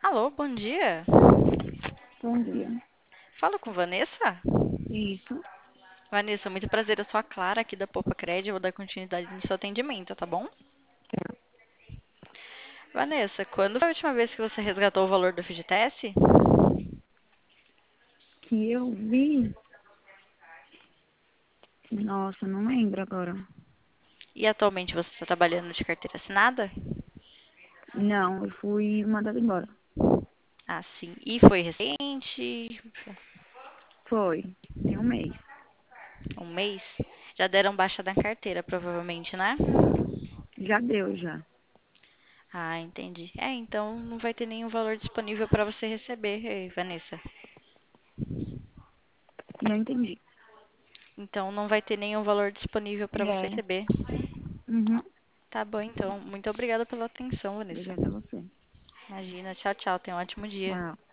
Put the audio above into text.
Alô, bom dia. Bom dia. Falo com Vanessa? Isso. Vanessa, muito prazer. Eu sou a Clara aqui da Poupa Cred. Eu vou dar continuidade no seu atendimento, tá bom? Vanessa, quando foi a última vez que você resgatou o valor do FGTS? Que eu vi. Nossa, não lembro agora. E atualmente você está trabalhando de carteira assinada? Não, eu fui mandada embora. Ah, sim. E foi recente? Foi. Tem um mês. Um mês? Já deram baixa da carteira, provavelmente, né? Já deu, já. Ah, entendi. Então não vai ter nenhum valor disponível para você receber, Vanessa. Não entendi. Então não vai ter nenhum valor disponível para você É. receber. Uhum. Tá bom, então. Muito obrigada pela atenção, Vanessa. Obrigada a você. Imagina. Tchau, tchau. Tenha um ótimo dia. Tchau.